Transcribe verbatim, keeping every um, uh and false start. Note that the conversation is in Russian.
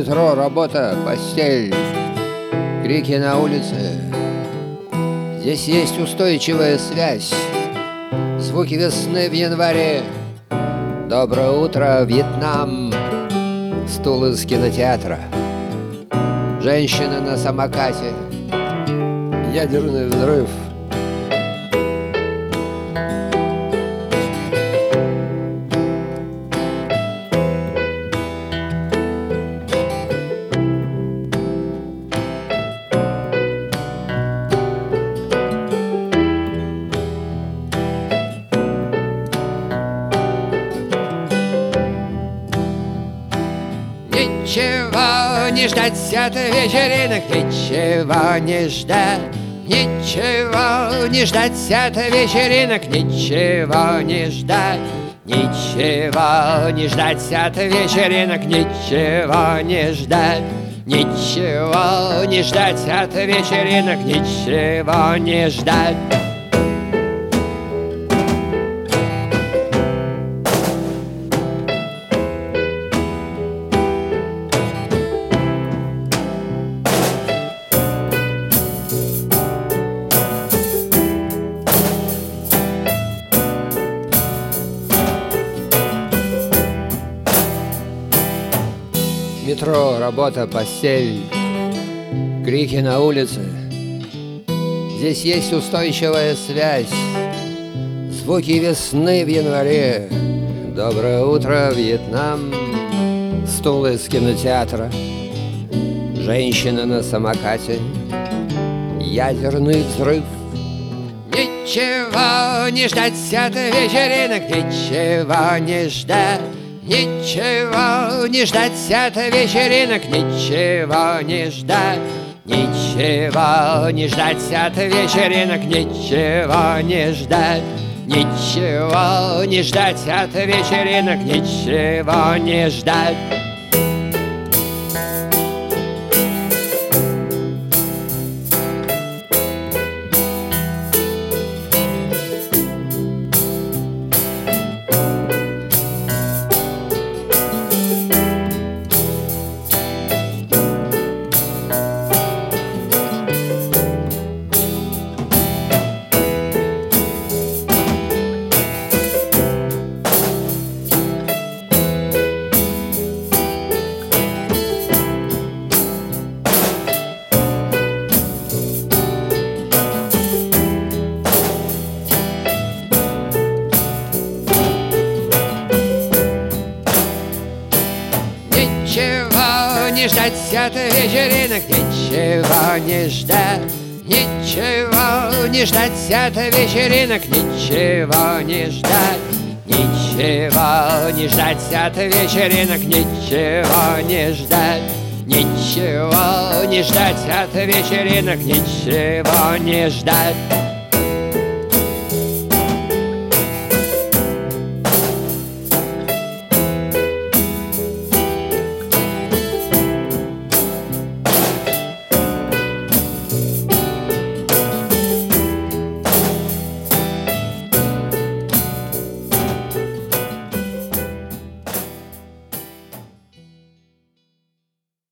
Метро, работа, постель, крики на улице. Здесь есть устойчивая связь, звуки весны в январе. Доброе утро, Вьетнам, стул из кинотеатра, женщины на самокате, ядерный взрыв. Ничего не ждать от вечеринок, ничего не ждать, ничего не ждать от вечеринок, ничего не ждать, ничего не ждать от вечеринок, ничего не ждать, ничего не ждать от вечеринок, ничего не ждать. Метро, работа, постель, крики на улице. Здесь есть устойчивая связь, звуки весны в январе. Доброе утро, Вьетнам, стул из кинотеатра, женщина на самокате, ядерный взрыв. Ничего не ждать от вечеринок, ничего не ждать, ничего не ждать от вечеринок, ничего не ждать, ничего не ждать от вечеринок, ничего не ждать, ничего не ждать от вечеринок, ничего не ждать. Ничего не ждать от вечеринок, ничего не ждать, ничего не ждать от вечеринок, ничего не ждать, ничего не ждать от вечеринок, ничего не ждать, ничего не ждать от вечеринок, ничего не ждать.